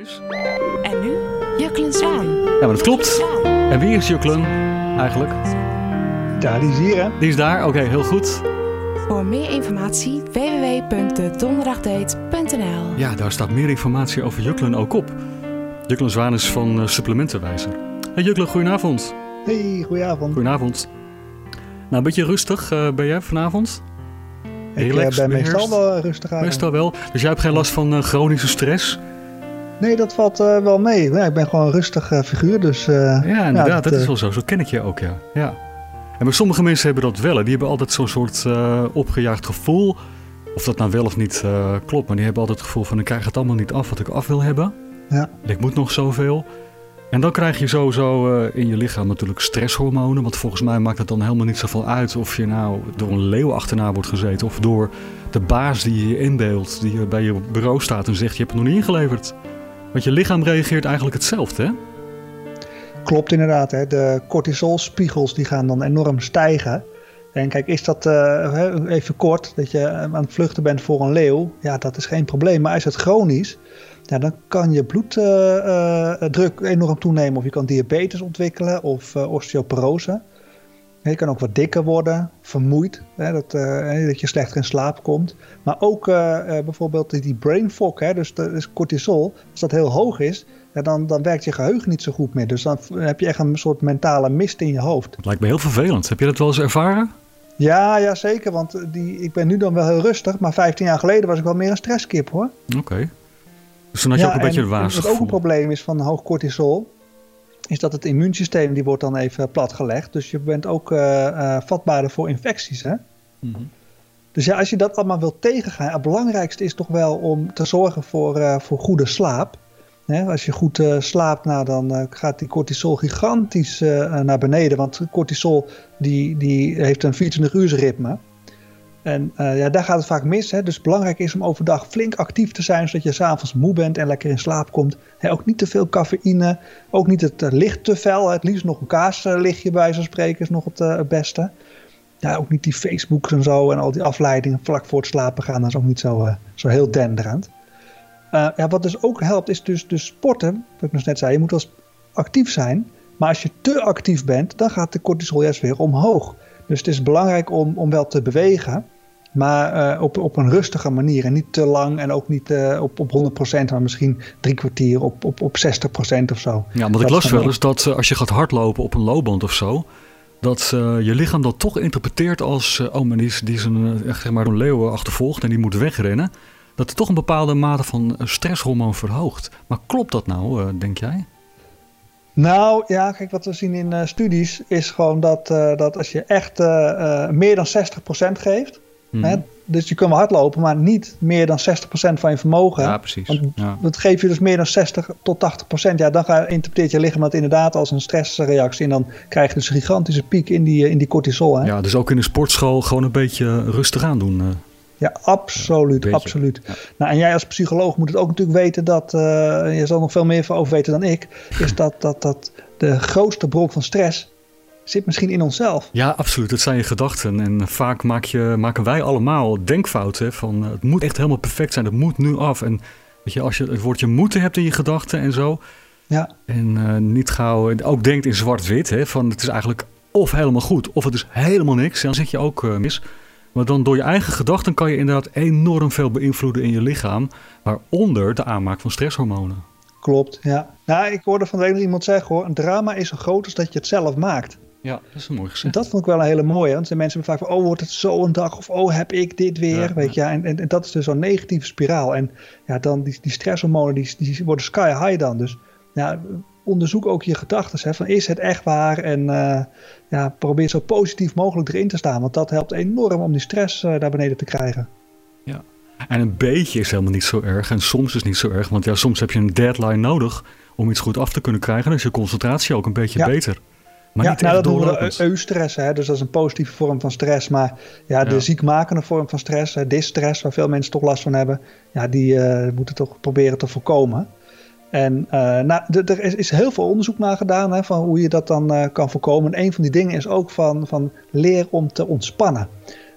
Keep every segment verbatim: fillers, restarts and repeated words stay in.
En nu Juklen Zwaan. Ja, maar dat klopt. En wie is Juklen eigenlijk? Ja, die is hier, hè? Die is daar, oké, okay, heel goed. Voor meer informatie w w w punt de donderdagdate punt n l. Ja, daar staat meer informatie over Juklen ook op. Juklen Zwaan is van uh, Supplementenwijzer. Hey Juklen, goedenavond. Hey, goedenavond. Goedenavond. Nou, een beetje rustig uh, ben jij vanavond? Ik Relax, ben beheerst. meestal wel rustig aan. Meestal wel. Dus jij hebt geen last van uh, chronische stress? Nee, dat valt uh, wel mee. Ja, ik ben gewoon een rustig uh, figuur, dus... Uh, ja, inderdaad, ja, dat, dat is uh, wel zo. Zo ken ik je ook, ja. ja. En maar sommige mensen hebben dat wel. Hè. Die hebben altijd zo'n soort uh, opgejaagd gevoel. Of dat nou wel of niet uh, klopt, maar die hebben altijd het gevoel van... ik krijg het allemaal niet af wat ik af wil hebben. Ja. Ik moet nog zoveel. En dan krijg je sowieso uh, in je lichaam natuurlijk stresshormonen. Want volgens mij maakt het dan helemaal niet zoveel uit... of je nou door een leeuw achterna wordt gezeten... of door de baas die je inbeeldt... die bij je bureau staat en zegt... je hebt het nog niet ingeleverd. Want je lichaam reageert eigenlijk hetzelfde, hè? Klopt inderdaad. Hè. De cortisolspiegels die gaan dan enorm stijgen. En kijk, is dat uh, even kort... dat je aan het vluchten bent voor een leeuw... ja, dat is geen probleem. Maar is het chronisch... ja, dan kan je bloeddruk uh, uh, enorm toenemen. Of je kan diabetes ontwikkelen of uh, osteoporose. Je kan ook wat dikker worden, vermoeid. Hè, dat, uh, dat je slechter in slaap komt. Maar ook uh, uh, bijvoorbeeld die brain fog, hè, dus, dus cortisol. Als dat heel hoog is, ja, dan, dan werkt je geheugen niet zo goed meer. Dus dan heb je echt een soort mentale mist in je hoofd. Het lijkt me heel vervelend. Heb je dat wel eens ervaren? Ja, ja zeker. Want die, ik ben nu dan wel heel rustig. Maar vijftien jaar geleden was ik wel meer een stresskip, hoor. Oké. Okay. Dus dan had je ja, ook een beetje de waas. Wat ook een probleem is van hoog cortisol... is dat het immuunsysteem die wordt dan even platgelegd. Dus je bent ook uh, uh, vatbaarder voor infecties. Hè? Mm-hmm. Dus ja, als je dat allemaal wilt tegengaan... het belangrijkste is toch wel om te zorgen voor, uh, voor goede slaap. Hè? Als je goed uh, slaapt, nou, dan uh, gaat die cortisol gigantisch uh, naar beneden. Want cortisol die, die heeft een vierentwintig uur ritme. En uh, ja, daar gaat het vaak mis. Hè? Dus belangrijk is om overdag flink actief te zijn... zodat je 's avonds moe bent en lekker in slaap komt. Hè, ook niet te veel cafeïne. Ook niet het uh, licht te fel. Het liefst nog een kaarslichtje bij zo'n spreken is nog het, uh, het beste. Ja, ook niet die Facebooks en zo en al die afleidingen vlak voor het slapen gaan. Dat is ook niet zo, uh, zo heel denderend. Uh, ja, wat dus ook helpt is dus, dus sporten. Wat ik nog net zei, je moet wel actief zijn. Maar als je te actief bent, dan gaat de cortisol juist weer omhoog. Dus het is belangrijk om, om wel te bewegen... maar uh, op, op een rustige manier en niet te lang en ook niet uh, op, op honderd procent... maar misschien drie kwartier op, op, op zestig procent of zo. Ja, want ik las wel eens dat uh, als je gaat hardlopen op een loopband of zo... dat uh, je lichaam dat toch interpreteert als... Uh, oh, maar die is, die is een, uh, zeg maar een leeuw achtervolgd en die moet wegrennen... dat het toch een bepaalde mate van stresshormoon verhoogt. Maar klopt dat nou, uh, denk jij? Nou ja, kijk, wat we zien in uh, studies is gewoon dat, uh, dat als je echt uh, uh, meer dan zestig procent geeft... Mm. Hè, dus je kunt wel hardlopen, maar niet meer dan zestig procent van je vermogen. Ja, precies. Want ja. dat geef je dus meer dan zestig tot tachtig procent. Ja, dan ga, interpreteert je lichaam dat inderdaad als een stressreactie. En dan krijg je dus een gigantische piek in die, in die cortisol. Hè? Ja, dus ook in de sportschool gewoon een beetje rustig aan doen. Uh. Ja, absoluut, absoluut. Ja. Nou, en jij als psycholoog moet het ook natuurlijk weten dat, uh, je zal nog veel meer over weten dan ik, is dat, dat, dat de grootste bron van stress zit misschien in onszelf. Ja, absoluut. Het zijn je gedachten. En vaak maak je, maken wij allemaal denkfouten van uh, het moet echt helemaal perfect zijn, het moet nu af. En weet je, als je het woordje moeten hebt in je gedachten en zo, ja. en uh, niet gauw, ook denkt in zwart-wit, hè, van het is eigenlijk of helemaal goed, of het is helemaal niks, dan zit je ook uh, mis. Maar dan door je eigen gedachten kan je inderdaad enorm veel beïnvloeden in je lichaam. Waaronder de aanmaak van stresshormonen. Klopt, ja. Nou, ik hoorde van de week nog iemand zeggen hoor. Een drama is zo groot als dat je het zelf maakt. Ja, dat is een mooi gezegd. Dat vond ik wel een hele mooie. Want de mensen hebben vaak van, oh wordt het zo een dag? Of oh heb ik dit weer? Ja, weet je, ja. En, en, en dat is dus zo'n negatieve spiraal. En ja, dan die, die stresshormonen die, die worden sky high dan. Dus ja, onderzoek ook je gedachten. Van is het echt waar? En uh, ja, probeer zo positief mogelijk erin te staan. Want dat helpt enorm om die stress uh, daar beneden te krijgen. Ja, en een beetje is helemaal niet zo erg. En soms is het niet zo erg. Want ja, soms heb je een deadline nodig om iets goed af te kunnen krijgen. Dan is je concentratie ook een beetje ja. beter. Maar ja, niet nou, dat noemen we eustress. Hè? Dus dat is een positieve vorm van stress. Maar ja, de ja. ziekmakende vorm van stress, hè, distress, waar veel mensen toch last van hebben, ja, die uh, moeten toch proberen te voorkomen. En uh, nou, d- er is, is heel veel onderzoek naar gedaan hè, van hoe je dat dan uh, kan voorkomen. En een van die dingen is ook van, van leer om te ontspannen.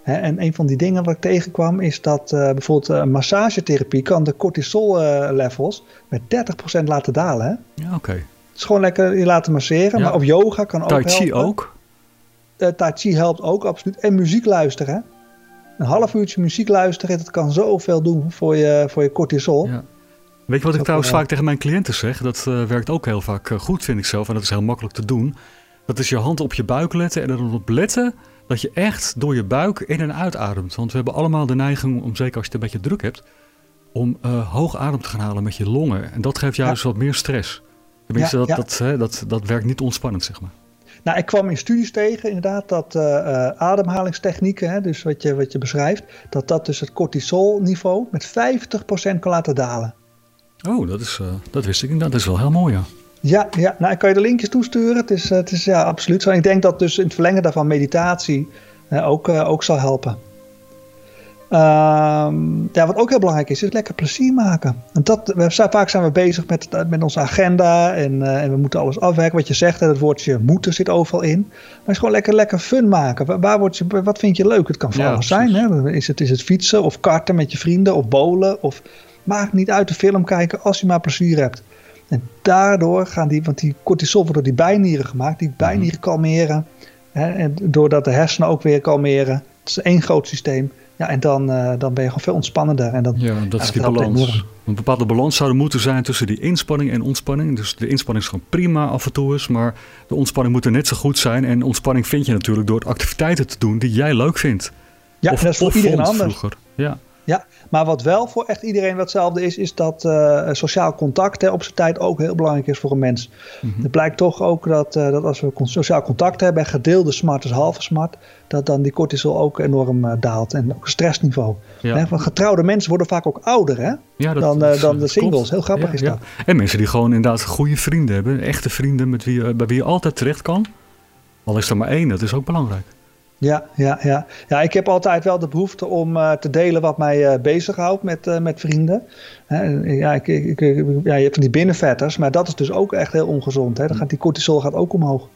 Hè, en een van die dingen wat ik tegenkwam is dat uh, bijvoorbeeld uh, massagetherapie kan de cortisol uh, levels met dertig procent laten dalen. Hè? Ja, oké. Okay. Het is gewoon lekker je laten masseren. Ja. Maar of yoga kan ook Tai Chi helpen. ook? Uh, tai Chi helpt ook, absoluut. En muziek luisteren. Hè? Een half uurtje muziek luisteren, dat kan zoveel doen voor je, voor je cortisol. Ja. Weet je wat ik trouwens vaak tegen mijn cliënten zeg? Dat uh, werkt ook heel vaak uh, goed, vind ik zelf. En dat is heel makkelijk te doen. Dat is je hand op je buik letten en erop letten dat je echt door je buik in- en uitademt. Want we hebben allemaal de neiging, om zeker als je het een beetje druk hebt, om uh, hoog adem te gaan halen met je longen. En dat geeft juist ja. wat meer stress. Tenminste, ja, dat, ja. Dat, hè, dat, dat werkt niet ontspannend, zeg maar. Nou, ik kwam in studies tegen inderdaad dat uh, uh, ademhalingstechnieken, hè, dus wat je, wat je beschrijft, dat dat dus het cortisolniveau met vijftig procent kan laten dalen. Oh, dat, is, uh, dat wist ik niet. Dat is wel heel mooi, ja. Ja, ja, nou, ik kan je de linkjes toesturen. Het is, uh, het is ja, absoluut zo. En ik denk dat dus in het verlengen daarvan meditatie uh, ook, uh, ook zal helpen. Um, ja, wat ook heel belangrijk is, is lekker plezier maken. En dat, we, vaak zijn we bezig met, met onze agenda en, uh, en we moeten alles afwerken. Wat je zegt, het woordje moeten zit overal in. Maar het is gewoon lekker, lekker fun maken. Waar, waar word je, wat vind je leuk? Het kan van ja, alles zijn. Hè? Is, het, is het fietsen of karten met je vrienden of bowlen? Of maakt niet uit de film kijken als je maar plezier hebt. En daardoor gaan die, want die cortisol wordt door die bijnieren gemaakt. Die bijnieren kalmeren. Hè? En doordat de hersenen ook weer kalmeren. Het is één groot systeem. Ja, en dan, uh, dan ben je gewoon veel ontspannender. En dat, ja, dat ja, is die balans. Een bepaalde balans zou er moeten zijn tussen die inspanning en ontspanning. Dus de inspanning is gewoon prima af en toe eens. Maar de ontspanning moet er net zo goed zijn. En ontspanning vind je natuurlijk door activiteiten te doen die jij leuk vindt. Ja, of, en dat is voor iedereen anders. Ja. Ja, maar wat wel voor echt iedereen hetzelfde is, is dat uh, sociaal contact hè, op zijn tijd ook heel belangrijk is voor een mens. Mm-hmm. Het blijkt toch ook dat, uh, dat als we sociaal contact hebben, gedeelde smart is halve smart, dat dan die cortisol ook enorm uh, daalt en ook het stressniveau. Ja. Hè, van getrouwde mensen worden vaak ook ouder hè, ja, dat, dan, uh, dat, dan de singles. Klopt. Heel grappig ja, is ja. dat. En mensen die gewoon inderdaad goede vrienden hebben, echte vrienden met wie, uh, bij wie je altijd terecht kan. Al is er maar één, dat is ook belangrijk. Ja, ja, ja. ja, ik heb altijd wel de behoefte om uh, te delen wat mij uh, bezighoudt met, uh, met vrienden. Uh, ja, ik, ik, ik, ja, je hebt van die binnenvetters, maar dat is dus ook echt heel ongezond. Hè? Dan gaat die cortisol gaat ook omhoog.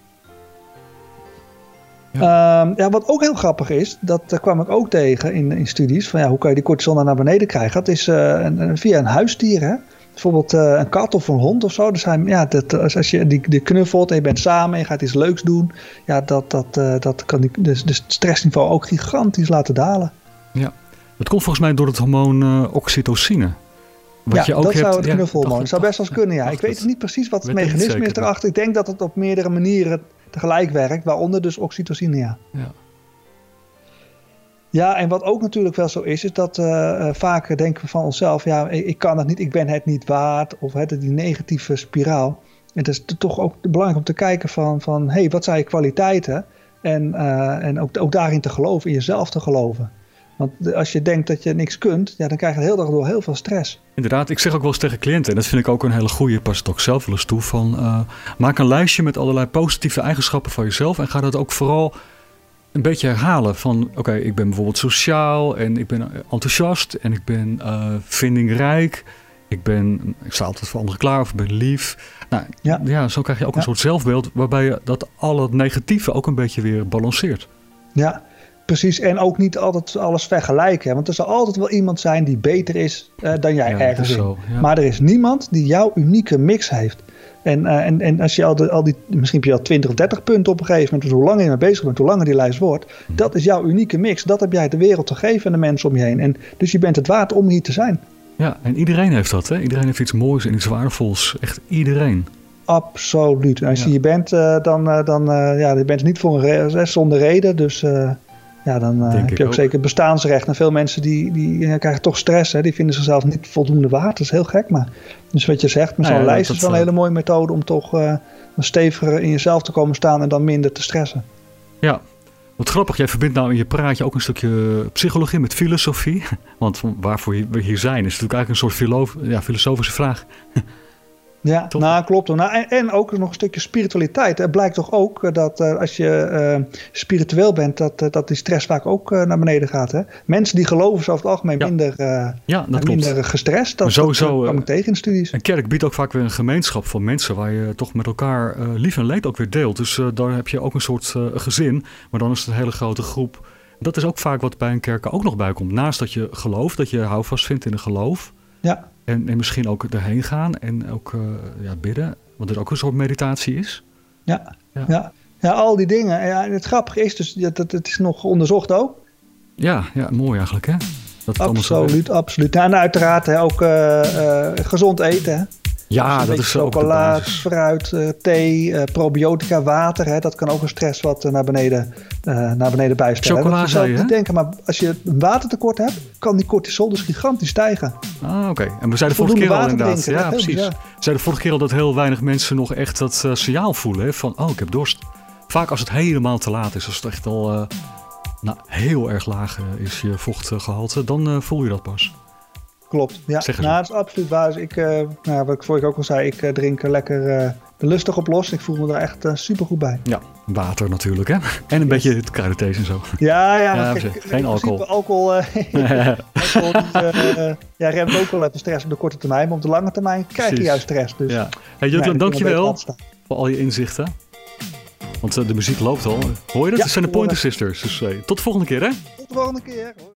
Ja. Uh, ja, wat ook heel grappig is, dat uh, kwam ik ook tegen in, in studies. Van, ja, hoe kan je die cortisol nou naar beneden krijgen? Dat is uh, een, een, via een huisdier, hè? Bijvoorbeeld uh, een kat of een hond of zo. Dus hij, ja, dat, als je die, die knuffelt en je bent samen en je gaat iets leuks doen. Ja, dat, dat, uh, dat kan die, dus, dus het stressniveau ook gigantisch laten dalen. Ja, dat komt volgens mij door het hormoon uh, oxytocine. Wat ja, je ook dat hebt, zou het ja, knuffelhormoon. Dat zou best wel eens kunnen, ja. Ik weet het niet precies wat het mechanisme is erachter. Ik denk dat het op meerdere manieren tegelijk werkt. Waaronder dus oxytocine, ja. Ja. Ja, en wat ook natuurlijk wel zo is, is dat uh, uh, vaak denken we van onszelf, ja, ik kan het niet, ik ben het niet waard, of hè, die negatieve spiraal. En het is toch ook belangrijk om te kijken van, van hé, hey, wat zijn je kwaliteiten? En, uh, en ook, ook daarin te geloven, in jezelf te geloven. Want als je denkt dat je niks kunt, ja, dan krijg je de hele dag door heel veel stress. Inderdaad, ik zeg ook wel eens tegen cliënten, en dat vind ik ook een hele goede, pas het ook zelf wel eens toe, van uh, maak een lijstje met allerlei positieve eigenschappen van jezelf en ga dat ook vooral een beetje herhalen van, oké, okay, ik ben bijvoorbeeld sociaal en ik ben enthousiast en ik ben uh, vindingrijk. Ik ben, ik sta altijd voor anderen klaar of ik ben lief. Nou, ja. ja, zo krijg je ook ja. een soort zelfbeeld waarbij je dat al het negatieve ook een beetje weer balanceert. Ja, precies. En ook niet altijd alles vergelijken. Want er zal altijd wel iemand zijn die beter is uh, dan jij ja, ergens in. Zo, ja. Maar er is niemand die jouw unieke mix heeft. En, uh, en, en als je al, de, al die, misschien heb je al twintig of dertig punten op een gegeven moment, dus hoe langer je mee bezig bent, hoe langer die lijst wordt, hmm. dat is jouw unieke mix. Dat heb jij de wereld te geven en de mensen om je heen. En dus je bent het waard om hier te zijn. Ja, en iedereen heeft dat, hè? Iedereen heeft iets moois en iets waardevols. Echt iedereen. Absoluut. En als ja. je je bent, uh, dan, uh, dan uh, ja, je bent niet voor een re- zonder reden, dus uh, ja, dan uh, heb je ook, ook zeker bestaansrecht. En veel mensen die, die ja, krijgen toch stress, hè? Die vinden zichzelf niet voldoende waard. Dat is heel gek, maar dus wat je zegt, met zo'n ja, lijst is wel een hele mooie methode om toch uh, steviger in jezelf te komen staan en dan minder te stressen. Ja, wat grappig. Jij verbindt nou in je praatje ook een stukje psychologie met filosofie. Want waarvoor we hier zijn is natuurlijk eigenlijk een soort filoof, ja, filosofische vraag. Ja, Top. nou klopt. Nou, en, en ook nog een stukje spiritualiteit. Het blijkt toch ook dat uh, als je uh, spiritueel bent, dat, uh, dat die stress vaak ook uh, naar beneden gaat. Hè? Mensen die geloven zijn over het algemeen ja. minder, uh, ja, dat minder gestrest. Dat, sowieso, dat kwam ik tegen in studies. Een kerk biedt ook vaak weer een gemeenschap van mensen waar je toch met elkaar uh, lief en leed ook weer deelt. Dus uh, daar heb je ook een soort uh, gezin. Maar dan is het een hele grote groep Dat is ook vaak wat bij een kerk ook nog bij komt. Naast dat je gelooft, dat je houvast vindt in een geloof. Ja. En, en misschien ook erheen gaan en ook uh, ja, bidden. Want het ook een soort meditatie is. Ja, ja. ja. ja al die dingen. Ja, het grappige is dus, dat het, het is nog onderzocht ook. Ja, ja, mooi eigenlijk hè. Dat het absoluut, absoluut. En uiteraard hè, ook uh, uh, gezond eten. Hè? Ja, dus dat is chocola, ook fruit, uh, thee, uh, probiotica, water. Hè? Dat kan ook een stress wat uh, naar beneden, uh, naar beneden bijstellen. Chocola zei je, hè? Denken, maar als je een watertekort hebt, kan die cortisol dus gigantisch stijgen. Ah, oké. Okay. En we zeiden vorige keer al inderdaad. Drinken, ja, precies. We zeiden vorige keer al dat heel weinig mensen nog echt dat uh, signaal voelen. Hè? Van, oh, ik heb dorst. Vaak als het helemaal te laat is, als het echt al uh, nou, heel erg laag uh, is, je vochtgehalte, dan uh, voel je dat pas. Klopt, ja. Nou, dat is absoluut waar. Ik, uh, nou, wat ik vorige ook al zei, ik uh, drink lekker uh, de lustig op los. Ik voel me er echt uh, super goed bij. Ja, water natuurlijk, hè? En een yes. beetje het kruidenthees en zo. Ja, ja. ja kijk, kijk, geen alcohol. Alcohol, uh, alcohol uh, uh, ja, remt ook wel even stress op de korte termijn. Maar op de lange termijn krijg je juist stress. Dus, ja. Hey, Jutland, ja, dankjewel voor al je inzichten. Want uh, de muziek loopt al. Hoor je dat? Ja, dat zijn de Pointer Sisters. Dus uh, tot de volgende keer, hè? Tot de volgende keer.